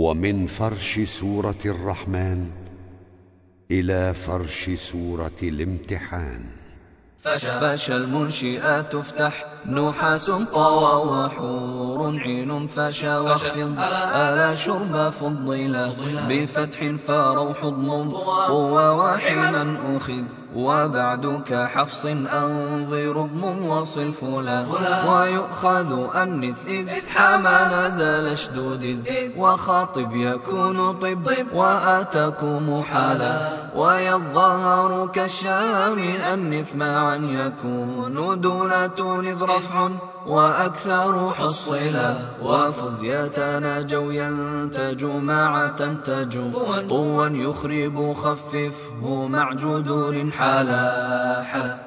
ومن فرش سورة الرحمن إلى فرش سورة الامتحان. فشا المنشئات افتح نحاس طوى وحور عين فشا واخفض آلا شرب فضلا بفتح فروح ضم قوى وحما أخذ وبعدك حفص أنظر ضم وصل فلا ويؤخذ أنث إذ حما نزل اشدود وخاطب يكون طب وآتكم حالا ويظهر كالشام أنث معا يكون دولة إذ رفع وأكثر حصلا وفز يتناجوا ينتج مع تنتج طوا يخرب خففه مع جدول حلا